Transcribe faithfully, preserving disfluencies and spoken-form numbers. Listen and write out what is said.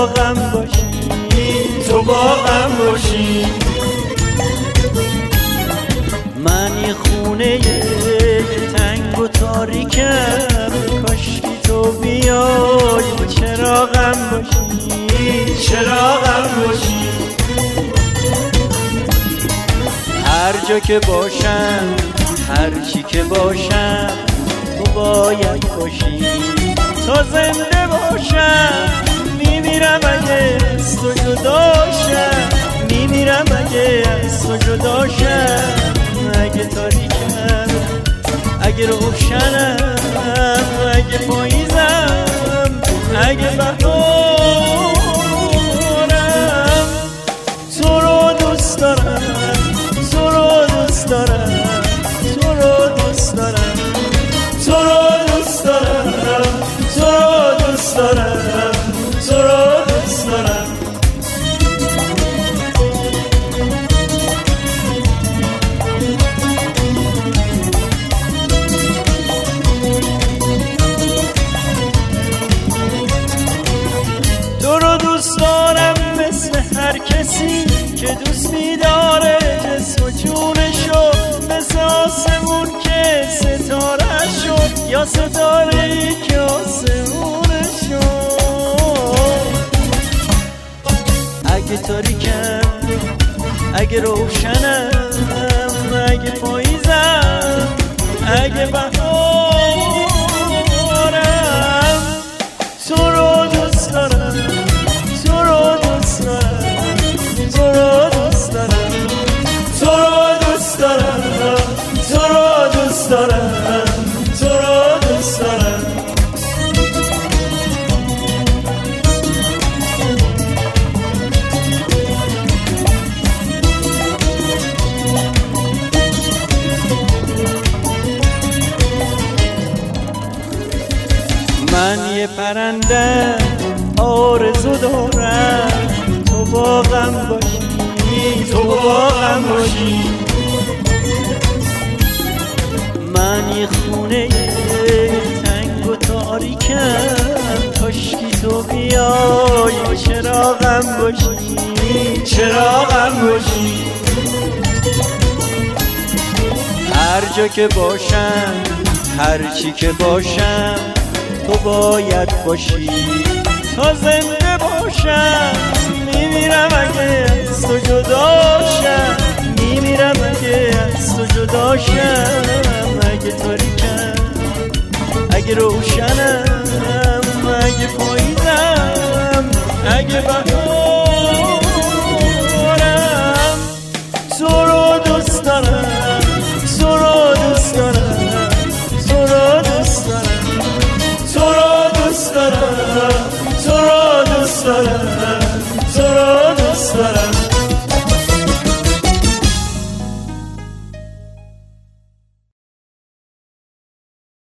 با غم باشی، تو با غم باشی. من یه خونه تنگ و تاریکم، کاشکی تو بیای چراغم باشی، چراغم باشی. هر جا که باشم، هر چی که باشم، تو باید باشی. تا زنده باشم میمیرم اگه از تو جداشم، میمیرم اگه از تو جداشم. اگه تاریکم، اگه روشنم، اگه پاییزم، اگه بهارم، تو رو دوست دارم، تو رو دوست دارم، تو رو دوست دارم، تو رو دوست دارم، تو رو دوست دارم، تو رو دوست دارم. تو رو دوست دارم مثل هر کسی که دوست می‌داره جسم و جونشو، مثل آسمون که ستاره شد، یا ستاره‌ای که آسمونشو. اگه تاریکم، اگه روشنم، اگه پاییزم، اگه بهارم، تو رو دوست دارم، تو رو دوست دارم، تو رو دوست دارم، تو رو دوست دارم، تو رو دوست دارم، تو رو دوست دارم. من یه پرنده آرزو دارم، تو با غم باشی، تو با غم باشی. من یه خونه تنگ و تاریکم، کاشکی تو بیای چراغم باشی، چراغم باشی. هر جا که باشم، هر چی که باشم، تو باید باشی. تا زنده باشم میمیرم اگه از تو جداشم، میمیرم اگه از تو جداشم. اگه تاریکم، اگه روشنم، اگه پاییزم، اگه بهارم، تو رو دوست دارم، تو رو دوست دارم، تو رو دوست دارم، تو رو دوست دارم، تو رو دوست دارم.